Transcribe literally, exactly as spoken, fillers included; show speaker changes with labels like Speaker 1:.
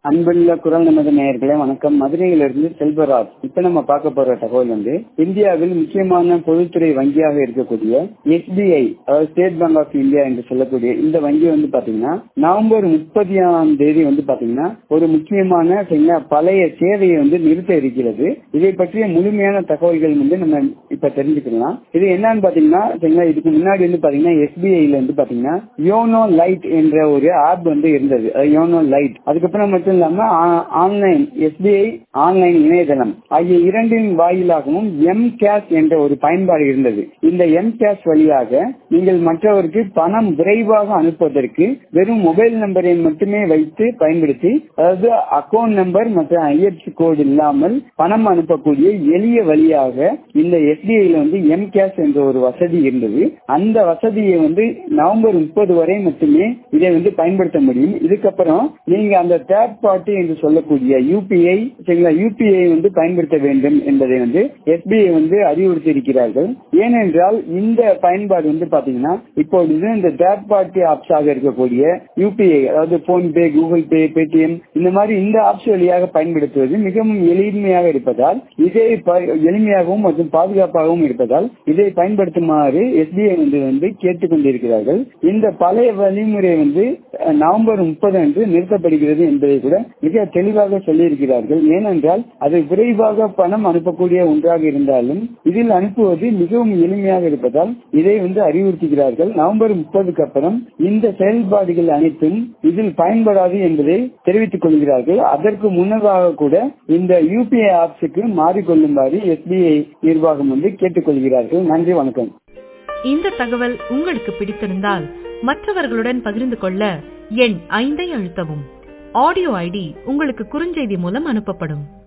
Speaker 1: அன்புள்ள குரல் நமது நேயர்களே வணக்கம். மதுரையிலிருந்து செல்வராஜ். இப்ப நம்ம பார்க்க போற தகவல் வந்து இந்தியாவில் முக்கியமான பொதுத்துறை வங்கியாக இருக்கக்கூடிய எஸ்பிஐ அதாவது ஸ்டேட் பேங்க் ஆஃப் இந்தியா என்று சொல்லக்கூடிய இந்த வங்கி வந்து பாத்தீங்கன்னா நவம்பர் முப்பதாம் தேதி வந்து பாத்தீங்கன்னா ஒரு முக்கியமான பழைய சேவையை வந்து நிறுத்த இருக்கிறது. இதை பற்றிய முழுமையான தகவல்கள் வந்து நம்ம இப்ப தெரிஞ்சுக்கலாம். இது என்னன்னு பாத்தீங்கன்னா இதுக்கு முன்னாடி வந்து பாத்தீங்கன்னா எஸ்பிஐல வந்து பாத்தீங்கன்னா யோனோ லைட் என்ற ஒரு ஆப் வந்து இருந்தது. யோனோ லைட் அதுக்கப்புறம் மட்டும் இல்லாம ஆன்லைன் எஸ்பிஐ ஆன்லைன் இணையதளம் ஆகிய இரண்டின் வாயிலாகவும் எம் கேஷ் என்ற ஒரு பயன்பாடு இருந்தது. இந்த எம் கேஷ் வழியாக நீங்கள் மற்றவருக்கு பணம் விரைவாக அனுப்புவதற்கு வெறும் மொபைல் நம்பரை மட்டுமே வைத்து பயன்படுத்தி அதாவது அக்கௌண்ட் நம்பர் மற்றும் ஐஎஃப்எஸ்சி கோடு இல்லாமல் பணம் அனுப்பக்கூடிய எளிய வழியாக இந்த எஸ்பிஐல வந்து எம் கேஷ் என்ற ஒரு வசதி இருந்தது. அந்த வசதியை வந்து நவம்பர் முப்பது வரை மட்டுமே இதை வந்து பயன்படுத்த முடியும். இதுக்கப்புறம் நீங்க அந்த தேர்ட் பார்ட்டி என்று சொல்லக்கூடிய யூபிஐ யூபிஐ வந்து பயன்படுத்த வேண்டும் என்பதை வந்து எஸ்பிஐ வந்து அறிவுறுத்தி இருக்கிறார்கள். ஏனென்றால் இந்த பயன்பாடு வந்து பாத்தீங்கன்னா இப்பொழுது இந்த தேர்ட் பார்ட்டி ஆப்ஸ் ஆக இருக்கக்கூடிய யூபிஐ அதாவது போன்பே, கூகுள் பே, பேடிஎம் இந்த மாதிரி இந்த ஆப்ஸ் வழியாக பயன்படுத்துவது மிகவும் எளிமையாக இருப்பதால் இதை எளிமையாகவும் மற்றும் பாதுகாப்பாகவும் இருப்பதால் இதை பயன்படுத்துமாறு எஸ்பிஐ வந்து வந்து கேட்டுக் கொண்டிருக்கிறார்கள். இந்த பழைய வழிமுறை வந்து நவம்பர் முப்பது அன்று நிறுத்தப்படுகிறது என்பதை கூட மிக தெளிவாக சொல்லியிருக்கிறார்கள். ஏனென்றால் அது விரைவாக பணம் அனுப்பக்கூடிய ஒன்றாக இருந்தாலும் இதில் அனுப்புவது மிகவும் எளிமையாக இருப்பதால் இதை வந்து அறிவுறுத்துகிறார்கள். நவம்பர் முப்பதுக்கு அப்புறம் இந்த செயல்பாடுகள் அனைத்தும் இதில் பயன்படாது என்பதை தெரிவித்துக் கொள்கிறார்கள். அதற்கு முன்னதாக கூட இந்த யூபிஐ ஆப்ஸுக்கு மாறிக்கொள்ளுமாறு எஸ்பிஐ நிர்வாகம் வந்து கேட்டுக்கொள்கிறார்கள். நன்றி, வணக்கம்.
Speaker 2: இந்த தகவல் உங்களுக்கு பிடித்திருந்தால் மற்றவர்களுடன் பகிர்ந்து கொள்ள எண் ஐந்தை அழுத்தவும். ஆடியோ ஐடி உங்களுக்கு குறுஞ்செய்தி மூலம் அனுப்பப்படும்.